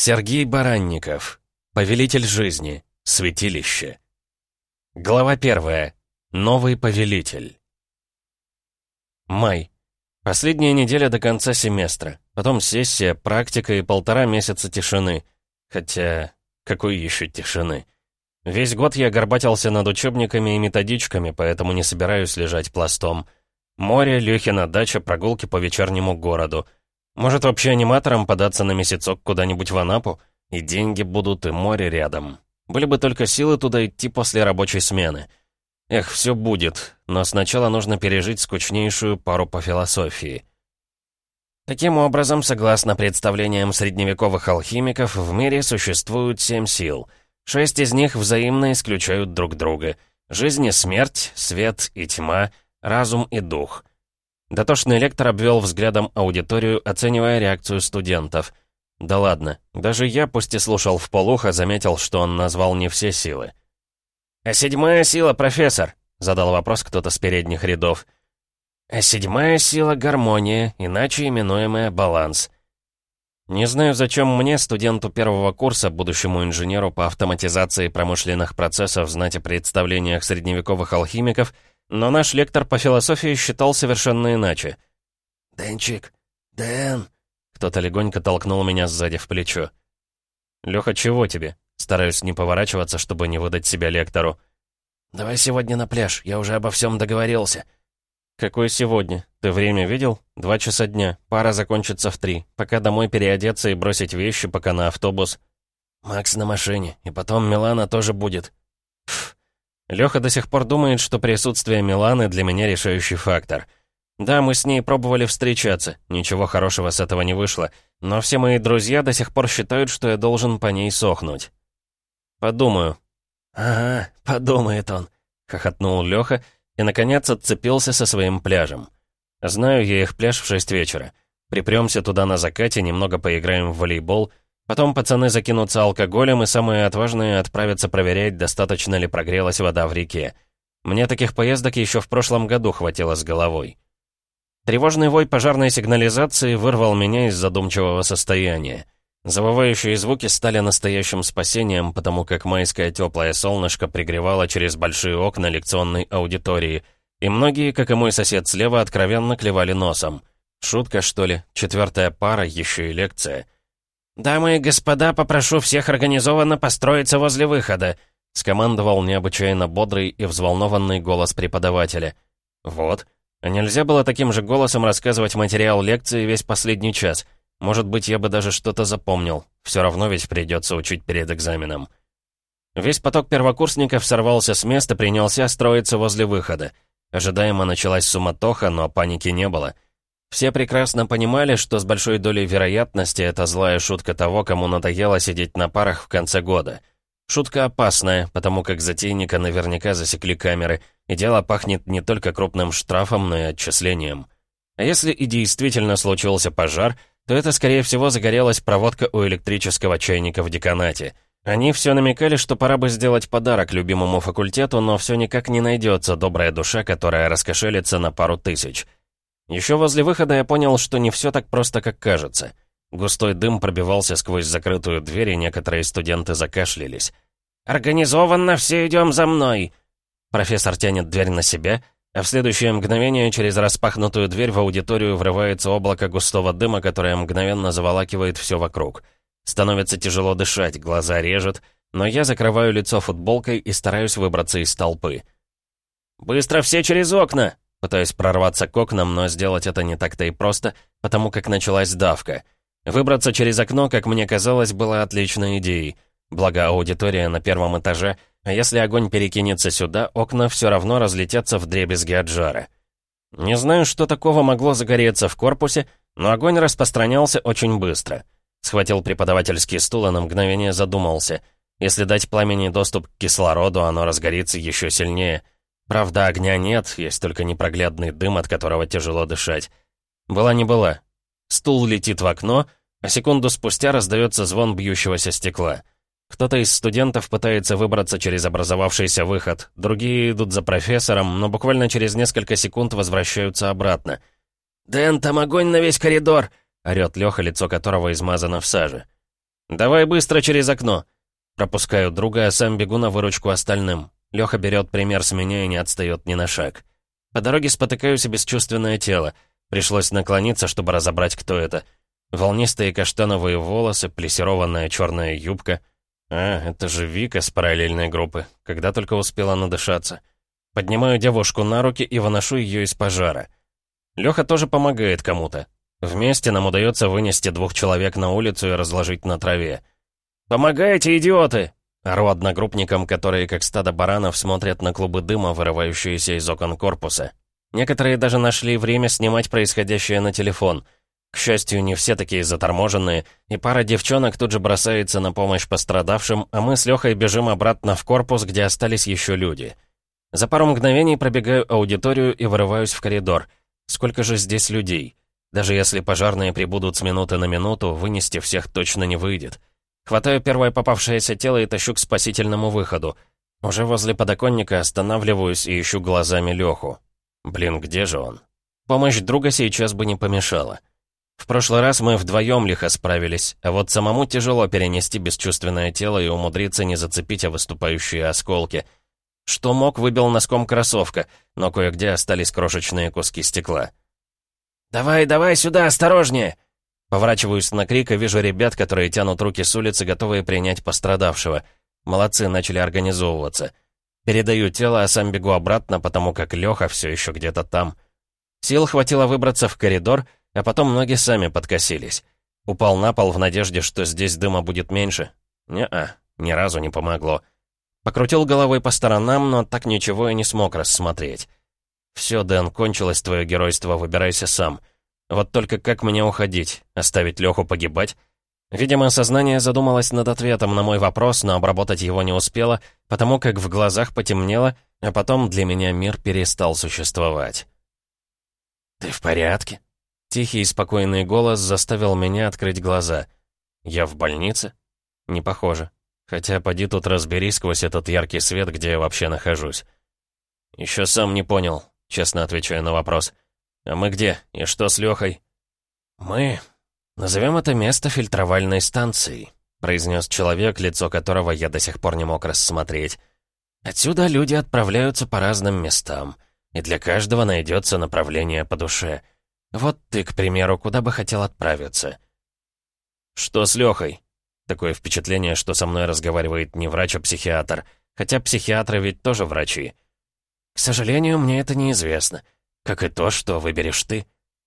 Сергей Баранников. Повелитель жизни. Святилище. Глава 1. Новый повелитель. Май. Последняя неделя до конца семестра. Потом сессия, практика и 1,5 месяца тишины. Хотя, какой еще тишины? Весь год я горбатился над учебниками и методичками, поэтому не собираюсь лежать пластом. Море, Лёхина дача, прогулки по вечернему городу. Может, вообще аниматором податься на месяцок куда-нибудь в Анапу? И деньги будут, и море рядом. Были бы только силы туда идти после рабочей смены. Эх, все будет, но сначала нужно пережить скучнейшую пару по философии. Таким образом, согласно представлениям средневековых алхимиков, в мире существует 7 сил. 6 из них взаимно исключают друг друга. Жизнь и смерть, свет и тьма, разум и дух. Дотошный лектор обвел взглядом аудиторию, оценивая реакцию студентов. Да ладно, даже я, пусть и слушал вполуха, заметил, что он назвал не все силы. «А 7-я сила, профессор?» — задал вопрос кто-то с передних рядов. «А 7-я сила — гармония, иначе именуемая баланс». Не знаю, зачем мне, студенту первого курса, будущему инженеру по автоматизации промышленных процессов, знать о представлениях средневековых алхимиков, но наш лектор по философии считал совершенно иначе. «Дэнчик, Дэн!» Кто-то легонько толкнул меня сзади в плечо. «Лёха, чего тебе?» Стараюсь не поворачиваться, чтобы не выдать себя лектору. «Давай сегодня на пляж, я уже обо всем договорился». «Какой сегодня? Ты время видел? 2 часа дня, пара закончится в 3. Пока домой переодеться и бросить вещи, пока на автобус». «Макс на машине, и потом Милана тоже будет». Пф. Лёха до сих пор думает, что присутствие Миланы для меня решающий фактор. Да, мы с ней пробовали встречаться, ничего хорошего с этого не вышло, но все мои друзья до сих пор считают, что я должен по ней сохнуть. «Подумаю». «Ага, подумает он», — хохотнул Лёха и, наконец, отцепился со своим пляжем. Знаю я их пляж в 6 вечера. Припрёмся туда на закате, немного поиграем в волейбол, потом пацаны закинутся алкоголем, и самые отважные отправятся проверять, достаточно ли прогрелась вода в реке. Мне таких поездок еще в прошлом году хватило с головой. Тревожный вой пожарной сигнализации вырвал меня из задумчивого состояния. Завывающие звуки стали настоящим спасением, потому как майское теплое солнышко пригревало через большие окна лекционной аудитории, и многие, как и мой сосед слева, откровенно клевали носом. Шутка, что ли? 4-я пара, еще и лекция. «Дамы и господа, попрошу всех организованно построиться возле выхода», скомандовал необычайно бодрый и взволнованный голос преподавателя. «Вот. А нельзя было таким же голосом рассказывать материал лекции весь последний час? Может быть, я бы даже что-то запомнил. Все равно ведь придется учить перед экзаменом». Весь поток первокурсников сорвался с места, принялся строиться возле выхода. Ожидаемо началась суматоха, но паники не было. Все прекрасно понимали, что с большой долей вероятности это злая шутка того, кому надоело сидеть на парах в конце года. Шутка опасная, потому как затейника наверняка засекли камеры, и дело пахнет не только крупным штрафом, но и отчислением. А если и действительно случился пожар, то это, скорее всего, загорелась проводка у электрического чайника в деканате. Они все намекали, что пора бы сделать подарок любимому факультету, но все никак не найдется добрая душа, которая раскошелится на пару тысяч. Еще возле выхода я понял, что не все так просто, как кажется. Густой дым пробивался сквозь закрытую дверь, и некоторые студенты закашлялись. «Организованно все идем за мной!» Профессор тянет дверь на себя, а в следующее мгновение через распахнутую дверь в аудиторию врывается облако густого дыма, которое мгновенно заволакивает все вокруг. Становится тяжело дышать, глаза режет, но я закрываю лицо футболкой и стараюсь выбраться из толпы. «Быстро все через окна!» Пытаюсь прорваться к окнам, но сделать это не так-то и просто, потому как началась давка. Выбраться через окно, как мне казалось, было отличной идеей. Благо аудитория на 1-м этаже, а если огонь перекинется сюда, окна все равно разлетятся вдребезги от жара. Не знаю, что такого могло загореться в корпусе, но огонь распространялся очень быстро. Схватил преподавательский стул и на мгновение задумался. Если дать пламени доступ к кислороду, оно разгорится еще сильнее. Правда, огня нет, есть только непроглядный дым, от которого тяжело дышать. Была не была. Стул летит в окно, а секунду спустя раздается звон бьющегося стекла. Кто-то из студентов пытается выбраться через образовавшийся выход, другие идут за профессором, но буквально через несколько секунд возвращаются обратно. «Дэн, там огонь на весь коридор!» — орёт Лёха, лицо которого измазано в саже. «Давай быстро через окно!» Пропускаю друга, а сам бегу на выручку остальным. Лёха берет пример с меня и не отстает ни на шаг. По дороге спотыкаюсь о бесчувственное тело. Пришлось наклониться, чтобы разобрать, кто это. Волнистые каштановые волосы, плессированная черная юбка. А, это же Вика с параллельной группы. Когда только успела надышаться. Поднимаю девушку на руки и выношу ее из пожара. Лёха тоже помогает кому-то. Вместе нам удается вынести 2 человек на улицу и разложить на траве. «Помогайте, идиоты!» Ору одногруппникам, которые, как стадо баранов, смотрят на клубы дыма, вырывающиеся из окон корпуса. Некоторые даже нашли время снимать происходящее на телефон. К счастью, не все такие заторможенные, и пара девчонок тут же бросается на помощь пострадавшим, а мы с Лёхой бежим обратно в корпус, где остались еще люди. За пару мгновений пробегаю аудиторию и вырываюсь в коридор. Сколько же здесь людей? Даже если пожарные прибудут с минуты на минуту, вынести всех точно не выйдет. Хватаю первое попавшееся тело и тащу к спасительному выходу. Уже возле подоконника останавливаюсь и ищу глазами Лёху. Блин, где же он? Помощь друга сейчас бы не помешала. В прошлый раз мы вдвоем лихо справились, а вот самому тяжело перенести бесчувственное тело и умудриться не зацепить выступающие осколки. Что мог, выбил носком кроссовка, но кое-где остались крошечные куски стекла. «Давай, давай сюда, осторожнее!» Поворачиваюсь на крик и вижу ребят, которые тянут руки с улицы, готовые принять пострадавшего. Молодцы, начали организовываться. Передаю тело, а сам бегу обратно, потому как Лёха все еще где-то там. Сил хватило выбраться в коридор, а потом ноги сами подкосились. Упал на пол в надежде, что здесь дыма будет меньше. Не-а, ни разу не помогло. Покрутил головой по сторонам, но так ничего и не смог рассмотреть. «Все, Дэн, кончилось твое геройство, выбирайся сам». Вот только как мне уходить? Оставить Лёху погибать? Видимо, сознание задумалось над ответом на мой вопрос, но обработать его не успело, потому как в глазах потемнело, а потом для меня мир перестал существовать. «Ты в порядке?» Тихий и спокойный голос заставил меня открыть глаза. «Я в больнице?» Не похоже. Хотя поди тут разбери сквозь этот яркий свет, где я вообще нахожусь. «Еще сам не понял», честно отвечаю на вопрос. «А мы где? И что с Лёхой?» «Мы... назовем это место фильтровальной станцией», произнес человек, лицо которого я до сих пор не мог рассмотреть. «Отсюда люди отправляются по разным местам, и для каждого найдется направление по душе. Вот ты, к примеру, куда бы хотел отправиться?» «Что с Лёхой?» Такое впечатление, что со мной разговаривает не врач, а психиатр. Хотя психиатры ведь тоже врачи. «К сожалению, мне это неизвестно. Как и то, что выберешь ты».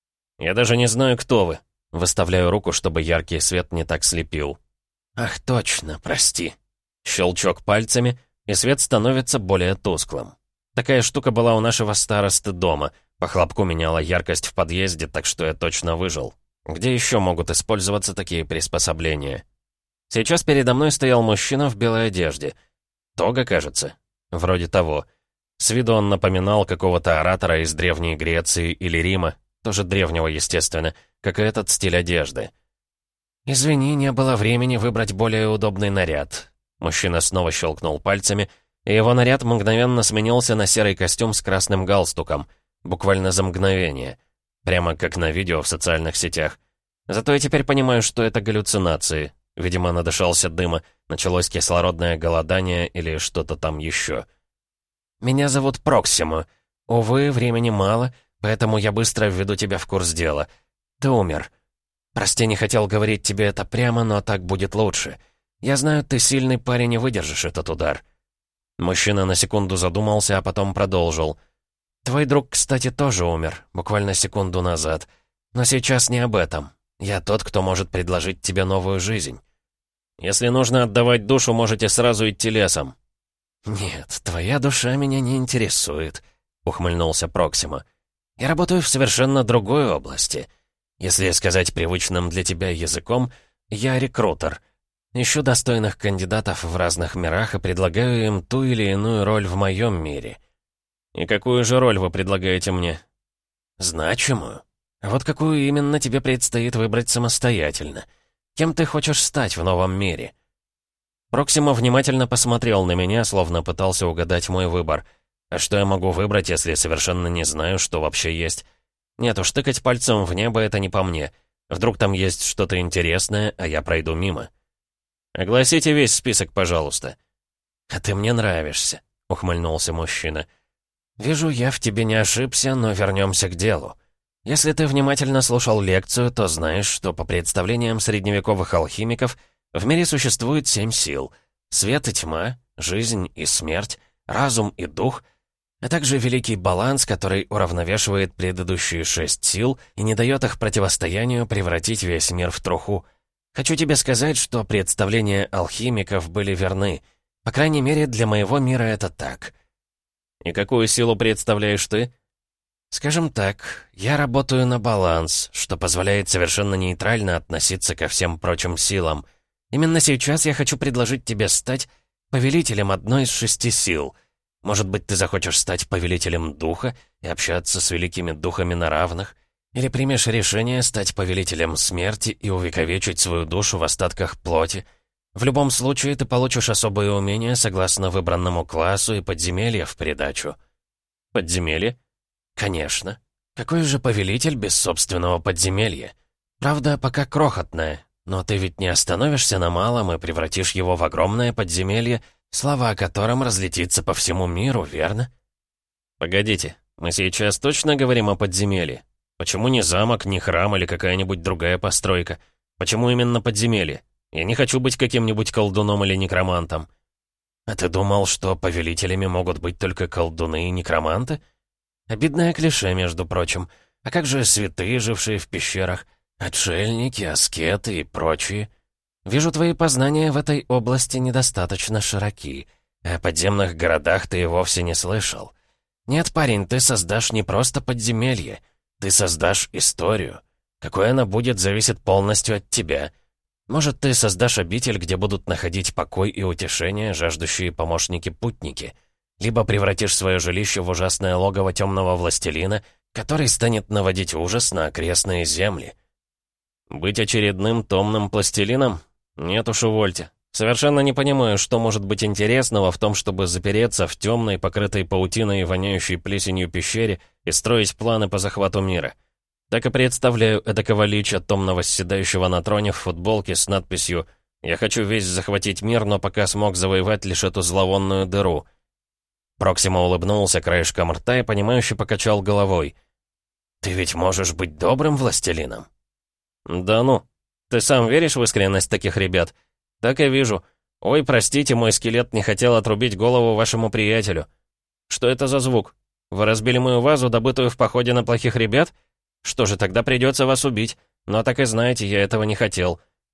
«Я даже не знаю, кто вы». Выставляю руку, чтобы яркий свет не так слепил. «Ах, точно, прости». Щелчок пальцами, и свет становится более тусклым. Такая штука была у нашего старосты дома. По хлопку меняла яркость в подъезде, так что я точно выжил. Где еще могут использоваться такие приспособления? Сейчас передо мной стоял мужчина в белой одежде. Тога, кажется. Вроде того. С виду он напоминал какого-то оратора из Древней Греции или Рима, тоже древнего, естественно, как и этот стиль одежды. «Извини, не было времени выбрать более удобный наряд». Мужчина снова щелкнул пальцами, и его наряд мгновенно сменился на серый костюм с красным галстуком. Буквально за мгновение. Прямо как на видео в социальных сетях. Зато я теперь понимаю, что это галлюцинации. Видимо, надышался дыма, началось кислородное голодание или что-то там еще. «Меня зовут Проксима. Увы, времени мало, поэтому я быстро введу тебя в курс дела. Ты умер. Прости, не хотел говорить тебе это прямо, но так будет лучше. Я знаю, ты сильный парень и выдержишь этот удар». Мужчина на секунду задумался, а потом продолжил. «Твой друг, кстати, тоже умер, буквально секунду назад. Но сейчас не об этом. Я тот, кто может предложить тебе новую жизнь. Если нужно отдавать душу, можете сразу идти лесом». «Нет, твоя душа меня не интересует», — ухмыльнулся Проксима. «Я работаю в совершенно другой области. Если сказать привычным для тебя языком, я рекрутер. Ищу достойных кандидатов в разных мирах и предлагаю им ту или иную роль в моем мире». «И какую же роль вы предлагаете мне?» «Значимую. А вот какую именно тебе предстоит выбрать самостоятельно. Кем ты хочешь стать в новом мире?» Проксима внимательно посмотрел на меня, словно пытался угадать мой выбор. А что я могу выбрать, если совершенно не знаю, что вообще есть? Нет уж, тыкать пальцем в небо — это не по мне. Вдруг там есть что-то интересное, а я пройду мимо. Огласите весь список, пожалуйста». «А ты мне нравишься», — ухмыльнулся мужчина. «Вижу, я в тебе не ошибся, но вернемся к делу. Если ты внимательно слушал лекцию, то знаешь, что по представлениям средневековых алхимиков в мире существует 7 сил. Свет и тьма, жизнь и смерть, разум и дух, а также великий баланс, который уравновешивает предыдущие 6 сил и не дает их противостоянию превратить весь мир в труху. Хочу тебе сказать, что представления алхимиков были верны. По крайней мере, для моего мира это так». «И какую силу представляешь ты?» «Скажем так, я работаю на баланс, что позволяет совершенно нейтрально относиться ко всем прочим силам. Именно сейчас я хочу предложить тебе стать повелителем одной из 6 сил. Может быть, ты захочешь стать повелителем духа и общаться с великими духами на равных? Или примешь решение стать повелителем смерти и увековечить свою душу в остатках плоти? В любом случае, ты получишь особые умения согласно выбранному классу и подземелья в придачу». «Подземелье?» «Конечно. Какой же повелитель без собственного подземелья? Правда, пока крохотное, но ты ведь не остановишься на малом и превратишь его в огромное подземелье, слава о котором разлетится по всему миру, верно?» «Погодите, мы сейчас точно говорим о подземелье? Почему не замок, не храм или какая-нибудь другая постройка? Почему именно подземелье? Я не хочу быть каким-нибудь колдуном или некромантом». «А ты думал, что повелителями могут быть только колдуны и некроманты? Обидное клише, между прочим. А как же святые, жившие в пещерах? Отшельники, аскеты и прочие? Вижу, твои познания в этой области недостаточно широки. О подземных городах ты и вовсе не слышал. Нет, парень, ты создашь не просто подземелье. Ты создашь историю. Какой она будет, зависит полностью от тебя. Может, ты создашь обитель, где будут находить покой и утешение жаждущие помощники-путники. Либо превратишь свое жилище в ужасное логово темного властелина, который станет наводить ужас на окрестные земли. «Быть очередным томным пластилином? Нет уж, увольте. Совершенно не понимаю, что может быть интересного в том, чтобы запереться в темной, покрытой паутиной и воняющей плесенью пещере и строить планы по захвату мира. Так и представляю эдакого лича, томно восседающего на троне в футболке с надписью «Я хочу весь захватить мир, но пока смог завоевать лишь эту зловонную дыру». Проксима улыбнулся краешком рта и, понимающе покачал головой. «Ты ведь можешь быть добрым властелином?» «Да ну, ты сам веришь в искренность таких ребят? Так и вижу. Ой, простите, мой скелет не хотел отрубить голову вашему приятелю. Что это за звук? Вы разбили мою вазу, добытую в походе на плохих ребят? Что же, тогда придется вас убить. Но так и знаете, я этого не хотел.